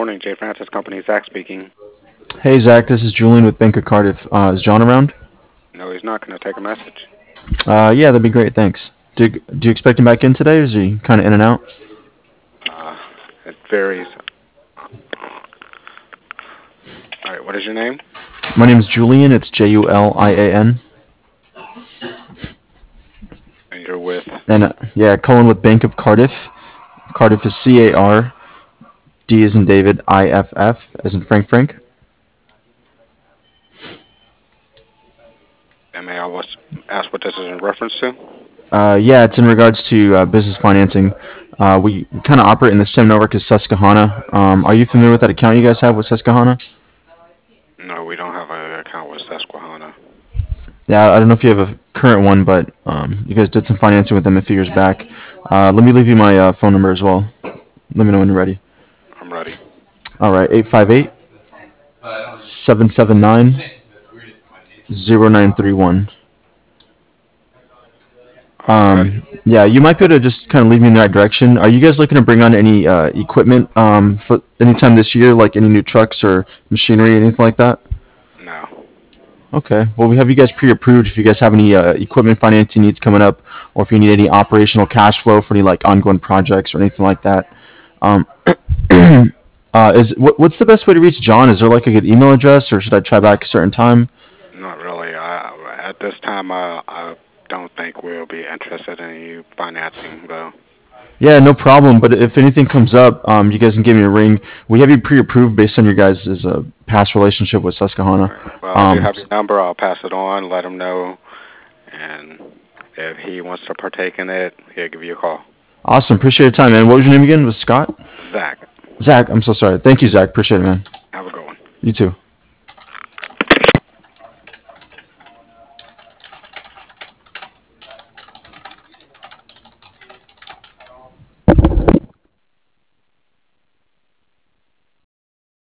morning, J. Francis Company. Zach speaking. Hey Zach, this is Julian with Bank of Cardiff. Is John around? No, he's not going to take a message. Yeah, that'd be great. Thanks. Do you expect him back in today, or is he kind of in and out? Uh, it varies. All right, what is your name? My name's Julian. It's Julian. And you're with. And yeah, calling with Bank of Cardiff. Cardiff is CAR. D as in David. IFF as in Frank Frank. May I ask what this is in reference to? Yeah, it's in regards to business financing. We kind of operate in the same network as Susquehanna. Are you familiar with that account you guys have with Susquehanna? No, we don't have an account with Susquehanna. Yeah, I don't know if you have a current one, but you guys did some financing with them a few years back. Let me leave you my phone number as well. Let me know when you're ready. I'm ready. All right, 858-779-0931. I'm ready. Yeah, you might be able to just kind of lead me in the right direction. Are you guys looking to bring on any equipment for anytime this year, like any new trucks or machinery, anything like that? No. Okay. Well, we have you guys pre-approved if you guys have any equipment financing needs coming up, or if you need any operational cash flow for any like ongoing projects or anything like that. Um, what's the best way to reach John? Is there like a good email address, or should I try back a certain time? Not really. At this time, I don't think we'll be interested in you financing, though. Yeah, no problem. But if anything comes up, you guys can give me a ring. We have you pre-approved based on your guys' past relationship with All Susquehanna. right. Well, I do Um, have your number. I'll pass it on, let him know, and if he wants to partake in it, he'll give you a call. awesome. Appreciate your time, man. What was your name again? Was Scott? Zach, Zach. I'm so sorry. Thank you, Zach. Appreciate it, man. have a good one. You too.